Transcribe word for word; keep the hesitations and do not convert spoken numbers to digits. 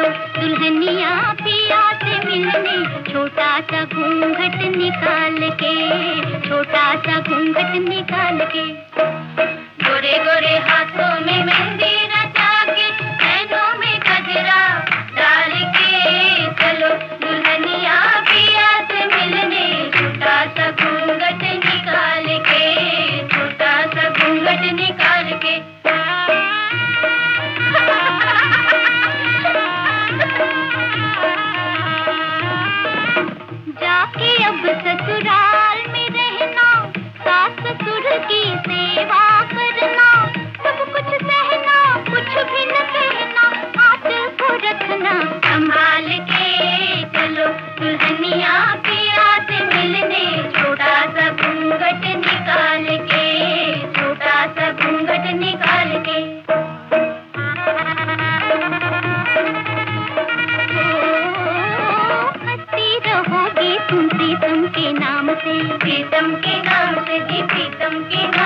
दुल्हनिया पिया से मिलने, छोटा सा घूंघट निकाल के, छोटा सा घूंघट निकाल के। गोरे गोरे हाथों में मेहंदी रचा के, नैनों में गजरा डाल के, चलो दुल्हनिया पिया से मिलने, छोटा सा घूंघट निकाल के, छोटा सा घूंघट निकाल के। जाके अब ससुराल में रहना, सास ससुर की सेवा करना, सब कुछ सहना, कुछ भी न कहना, हाथ को रखना संभाल के, चलो दुल्हनिया पिया से मिलने, छोटा सा घूंघट निकाल के, छोटा सा घूंघट निकाल के। तुम प्रीतम के नाम से, प्रीतम के नाम से जी, प्रीतम के नाम